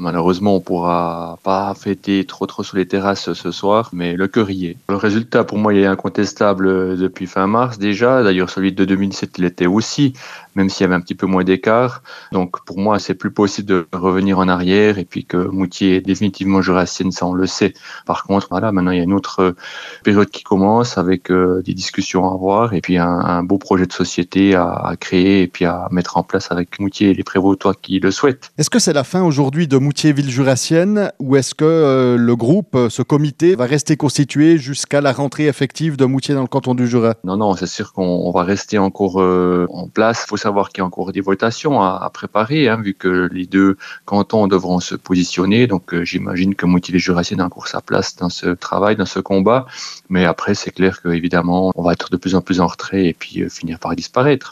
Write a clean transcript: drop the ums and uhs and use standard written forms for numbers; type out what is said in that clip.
Malheureusement, on pourra pas fêter trop sur les terrasses ce soir, mais le cœur y est. Le résultat, pour moi, il est incontestable depuis fin mars déjà. D'ailleurs, celui de 2007, il l'était aussi, même s'il y avait un petit peu moins d'écart. Donc, pour moi, c'est plus possible de revenir en arrière et puis que Moutier est définitivement jurassienne, ça on le sait. Par contre, voilà, maintenant il y a une autre période qui commence avec des discussions à avoir et puis un beau projet de société à créer et puis à mettre en place avec Moutier et les prévôtois qui le souhaitent. Est-ce que c'est la fin aujourd'hui de Moutier Ville Jurassienne ou est-ce que le groupe, ce comité, va rester constitué jusqu'à la rentrée effective de Moutier dans le canton du Jura? Non, c'est sûr qu'on va rester encore en place. Il faut savoir qu'il y a encore des votations à préparer, vu que les deux cantons devront se positionner. Donc j'imagine que Moutier Ville Jurassienne a encore sa place dans ce travail, dans ce combat. Mais après, c'est clair qu'évidemment, on va être de plus en plus en retrait et puis finir par disparaître.